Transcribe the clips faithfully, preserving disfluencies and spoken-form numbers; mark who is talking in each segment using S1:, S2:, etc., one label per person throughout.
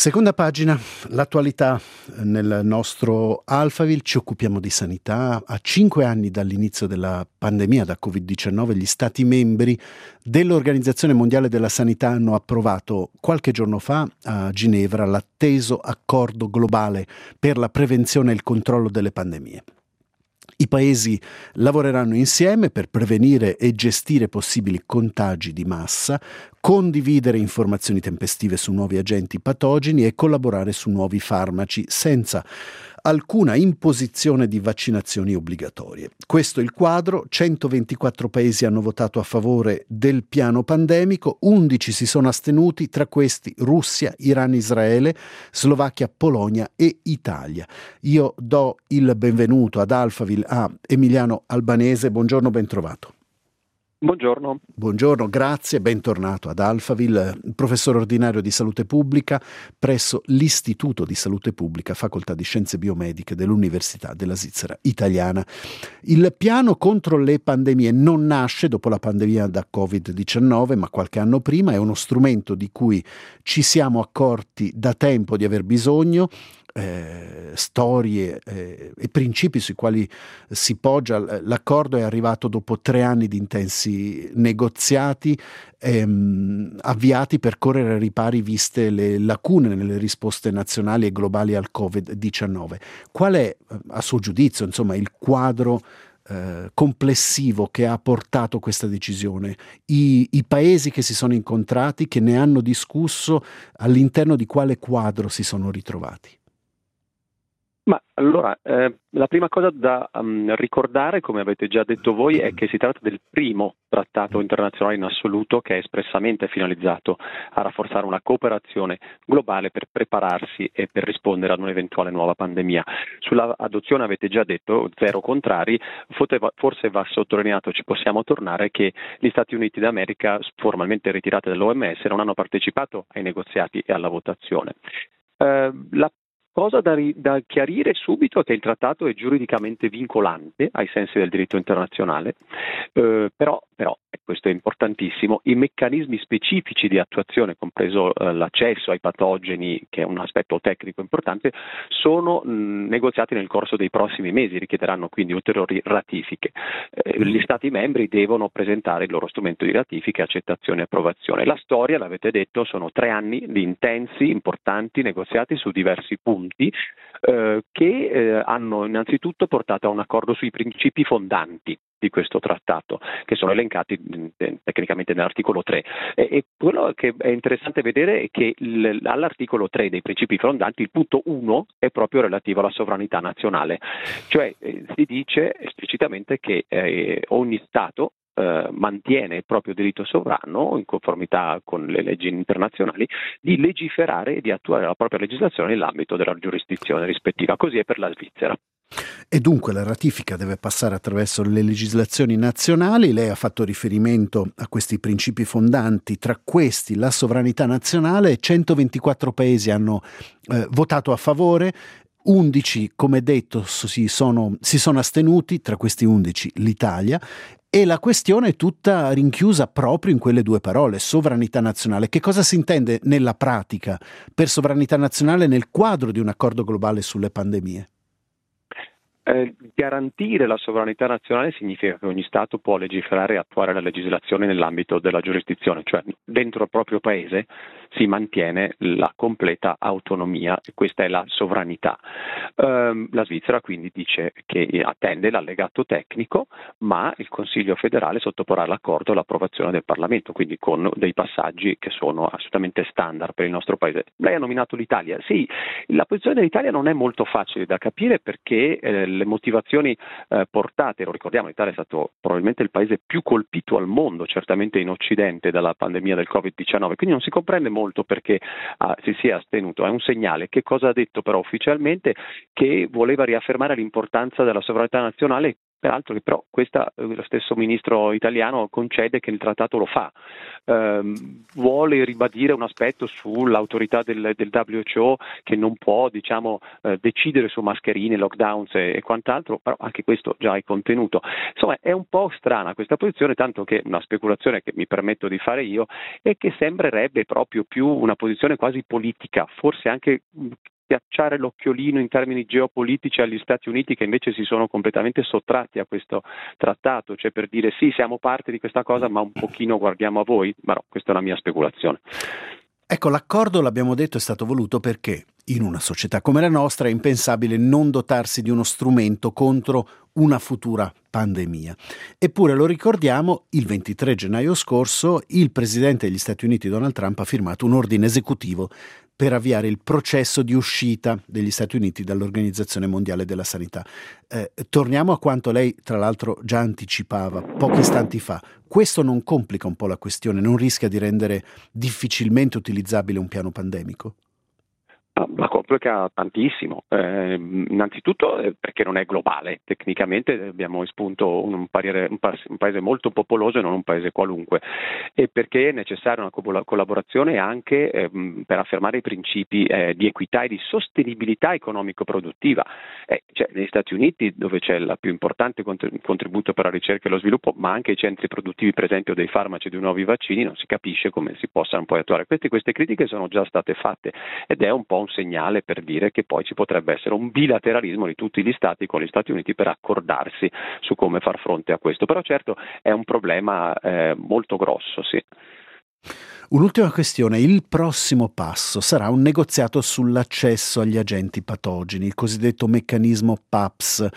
S1: Seconda pagina, l'attualità nel nostro Alphaville. Ci occupiamo di sanità. A cinque anni dall'inizio della pandemia da covid diciannove, gli Stati membri dell'Organizzazione Mondiale della Sanità hanno approvato qualche giorno fa a Ginevra l'atteso accordo globale per la prevenzione e il controllo delle pandemie. I paesi lavoreranno insieme per prevenire e gestire possibili contagi di massa, condividere informazioni tempestive su nuovi agenti patogeni e collaborare su nuovi farmaci senza alcuna imposizione di vaccinazioni obbligatorie. Questo è il quadro. centoventiquattro paesi hanno votato a favore del piano pandemico, undici si sono astenuti, tra questi Russia, Iran, Israele, Slovacchia, Polonia e Italia. Io do il benvenuto ad Alphaville a Emiliano Albanese. Buongiorno, ben trovato.
S2: Buongiorno.
S1: Buongiorno, grazie, bentornato ad Alphaville, professore ordinario di salute pubblica presso l'Istituto di Salute Pubblica, Facoltà di Scienze Biomediche dell'Università della Svizzera Italiana. Il piano contro le pandemie non nasce dopo la pandemia da covid diciannove, ma qualche anno prima. È uno strumento di cui ci siamo accorti da tempo di aver bisogno. Eh, storie eh, e principi sui quali si poggia. L'accordo è arrivato dopo tre anni di intensi negoziati ehm, avviati per correre ai ripari viste le lacune nelle risposte nazionali e globali al covid diciannove. Qual è, a suo giudizio, insomma, il quadro eh, complessivo che ha portato questa decisione? I, I paesi che si sono incontrati, che ne hanno discusso, all'interno di quale quadro si sono ritrovati?
S2: Ma allora, eh, la prima cosa da um, ricordare, come avete già detto voi, è che si tratta del primo trattato internazionale in assoluto che è espressamente finalizzato a rafforzare una cooperazione globale per prepararsi e per rispondere ad un'eventuale nuova pandemia. Sulla adozione avete già detto, zero contrari, forse va sottolineato, ci possiamo tornare, che gli Stati Uniti d'America, formalmente ritirati dall'O M S, non hanno partecipato ai negoziati e alla votazione. Eh, la cosa da, ri- da chiarire subito è che il trattato è giuridicamente vincolante ai sensi del diritto internazionale, eh, però, però, e questo è importantissimo, i meccanismi specifici di attuazione, compreso eh, l'accesso ai patogeni, che è un aspetto tecnico importante, sono mh, negoziati nel corso dei prossimi mesi, richiederanno quindi ulteriori ratifiche. Eh, gli Stati membri devono presentare il loro strumento di ratifica, accettazione e approvazione. La storia, l'avete detto, sono tre anni di intensi, importanti negoziati su diversi punti. Eh, che eh, hanno innanzitutto portato a un accordo sui principi fondanti di questo trattato, che sono elencati eh, tecnicamente nell'articolo tre. E, e quello che è interessante vedere è che l- all'articolo tre dei principi fondanti il punto uno è proprio relativo alla sovranità nazionale, cioè eh, si dice esplicitamente che eh, ogni Stato Uh, mantiene il proprio diritto sovrano, in conformità con le leggi internazionali, di legiferare e di attuare la propria legislazione nell'ambito della giurisdizione rispettiva. Così è per la Svizzera.
S1: E dunque la ratifica deve passare attraverso le legislazioni nazionali. Lei ha fatto riferimento a questi principi fondanti, tra questi la sovranità nazionale. centoventiquattro paesi hanno eh, votato a favore. undici, come detto, si sono, si sono astenuti, tra questi undici l'Italia, e la questione è tutta rinchiusa proprio in quelle due parole, sovranità nazionale. Che cosa si intende nella pratica per sovranità nazionale nel quadro di un accordo globale sulle pandemie?
S2: Eh, garantire la sovranità nazionale significa che ogni Stato può legiferare e attuare la legislazione nell'ambito della giurisdizione, cioè dentro il proprio paese si mantiene la completa autonomia, e questa è la sovranità. Eh, la Svizzera quindi dice che attende l'allegato tecnico, ma il Consiglio federale sottoporrà l'accordo all'approvazione del Parlamento, quindi con dei passaggi che sono assolutamente standard per il nostro paese. Lei ha nominato l'Italia. Sì, la posizione dell'Italia non è molto facile da capire perché eh, le motivazioni eh, portate, lo ricordiamo, l'Italia è stato probabilmente il paese più colpito al mondo, certamente in Occidente, dalla pandemia del covid diciannove, quindi non si comprende molto perché ah, si sia astenuto. È un segnale. Che cosa ha detto però ufficialmente? Che voleva riaffermare l'importanza della sovranità nazionale peraltro che però questa, lo stesso ministro italiano concede che il trattato lo fa, ehm, vuole ribadire un aspetto sull'autorità del, del W H O che non può diciamo eh, decidere su mascherine, lockdowns e, e quant'altro, però anche questo già è contenuto. Insomma è un po' strana questa posizione, tanto che una speculazione che mi permetto di fare io è che sembrerebbe proprio più una posizione quasi politica, forse anche piacciare l'occhiolino in termini geopolitici agli Stati Uniti, che invece si sono completamente sottratti a questo trattato, cioè per dire sì, siamo parte di questa cosa ma un pochino guardiamo a voi, ma no, questa è una mia speculazione.
S1: Ecco, l'accordo, l'abbiamo detto, è stato voluto perché in una società come la nostra è impensabile non dotarsi di uno strumento contro una futura pandemia. Eppure, lo ricordiamo, il ventitré gennaio scorso il presidente degli Stati Uniti Donald Trump ha firmato un ordine esecutivo per avviare il processo di uscita degli Stati Uniti dall'Organizzazione Mondiale della Sanità. Eh, torniamo a quanto lei, tra l'altro, già anticipava pochi istanti fa. Questo non complica un po' la questione? Non rischia di rendere difficilmente utilizzabile un piano pandemico?
S2: La complica tantissimo, eh, innanzitutto perché non è globale, tecnicamente abbiamo espunto un, pariere, un, pa- un paese molto popoloso e non un paese qualunque, e perché è necessaria una co- collaborazione anche eh, per affermare i principi eh, di equità e di sostenibilità economico-produttiva. Eh, cioè, negli Stati Uniti, dove c'è il più importante contr- contributo per la ricerca e lo sviluppo, ma anche i centri produttivi per esempio dei farmaci e dei nuovi vaccini, non si capisce come si possano poi attuare. Queste, queste critiche sono già state fatte ed è un po' un segnale per dire che poi ci potrebbe essere un bilateralismo di tutti gli stati con gli Stati Uniti per accordarsi su come far fronte a questo. Però certo è un problema eh, molto grosso, sì.
S1: Un'ultima questione, il prossimo passo sarà un negoziato sull'accesso agli agenti patogeni, il cosiddetto meccanismo P A P S,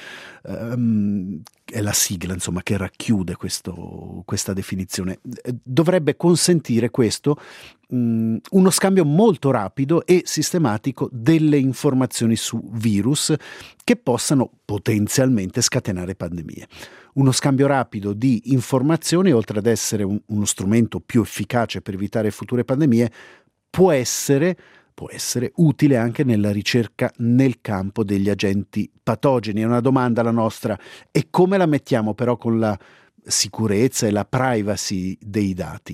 S1: ehm, è la sigla insomma che racchiude questo, questa definizione. Dovrebbe consentire questo mh, uno scambio molto rapido e sistematico delle informazioni su virus che possano potenzialmente scatenare pandemie. Uno scambio rapido di informazioni, oltre ad essere un, uno strumento più efficace per evitare future pandemie, può essere, può essere utile anche nella ricerca nel campo degli agenti patogeni. È una domanda la nostra: e come la mettiamo però con la sicurezza e la privacy dei dati?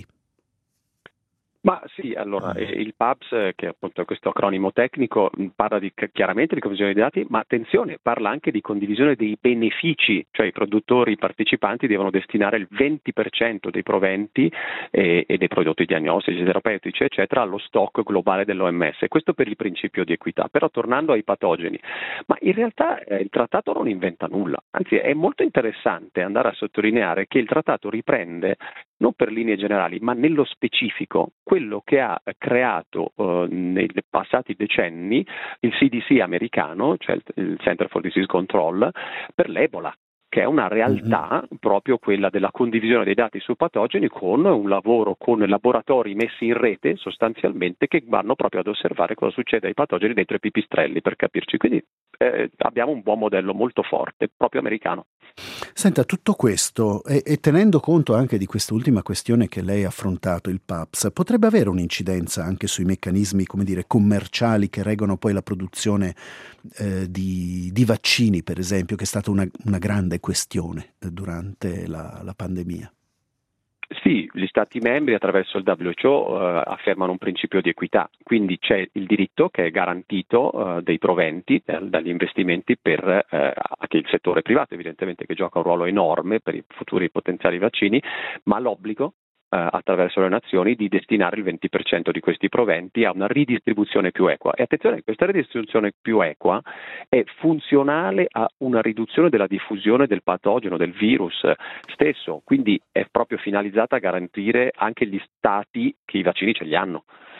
S2: Ma sì, allora il P A P S, che appunto è questo acronimo tecnico, parla di, chiaramente di condivisione dei dati, ma attenzione, parla anche di condivisione dei benefici, cioè i produttori, i partecipanti devono destinare il venti per cento dei proventi e, e dei prodotti diagnostici, terapeutici, eccetera, allo stock globale dell'O M S. Questo per il principio di equità. Però tornando ai patogeni, ma in realtà eh, il trattato non inventa nulla, anzi è molto interessante andare a sottolineare che il trattato riprende, non per linee generali, ma nello specifico, quello che ha creato eh, nei passati decenni il C D C americano, cioè il Center for Disease Control, per l'Ebola, che è una realtà mm-hmm. proprio quella della condivisione dei dati su patogeni, con un lavoro con laboratori messi in rete sostanzialmente che vanno proprio ad osservare cosa succede ai patogeni dentro i pipistrelli, per capirci. Quindi eh, abbiamo un buon modello molto forte, proprio americano.
S1: Senta, tutto questo, e, e tenendo conto anche di quest'ultima questione che lei ha affrontato, il P A P S, potrebbe avere un'incidenza anche sui meccanismi, come dire, commerciali che reggono poi la produzione eh, di, di vaccini, per esempio, che è stata una, una grande questione eh, durante la, la pandemia?
S2: Sì, gli Stati membri attraverso il W H O eh, affermano un principio di equità, quindi c'è il diritto che è garantito eh, dei proventi eh, dagli investimenti per eh, anche il settore privato, evidentemente, che gioca un ruolo enorme per i futuri potenziali vaccini, ma l'obbligo eh, attraverso le nazioni di destinare il venti per cento di questi proventi a una ridistribuzione più equa. E attenzione, questa ridistribuzione più equa è funzionale a una riduzione della diffusione del patogeno, del virus stesso, quindi è proprio finalizzata a garantire anche gli stati che i vaccini ce li hanno.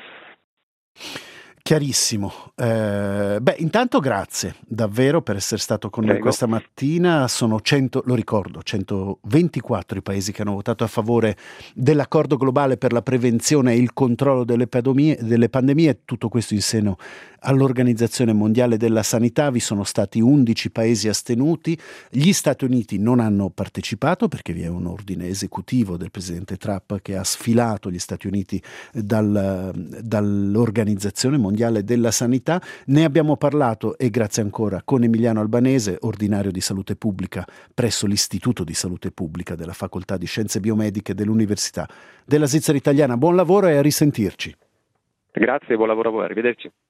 S1: Chiarissimo. Eh, beh, intanto grazie davvero per essere stato con
S2: Prego.
S1: noi questa mattina. Sono cento, lo ricordo, centoventiquattro i paesi che hanno votato a favore dell'accordo globale per la prevenzione e il controllo delle pandemie, delle pandemie, tutto questo in seno all'Organizzazione Mondiale della Sanità. Vi sono stati undici paesi astenuti. Gli Stati Uniti non hanno partecipato perché vi è un ordine esecutivo del presidente Trump che ha sfilato gli Stati Uniti dal, dall'Organizzazione Mondiale mondiale della sanità. Ne abbiamo parlato, e grazie ancora, con Emiliano Albanese, ordinario di salute pubblica presso l'Istituto di Salute Pubblica della Facoltà di Scienze Biomediche dell'Università della Svizzera Italiana. Buon lavoro e a risentirci.
S2: Grazie, buon lavoro a voi, arrivederci.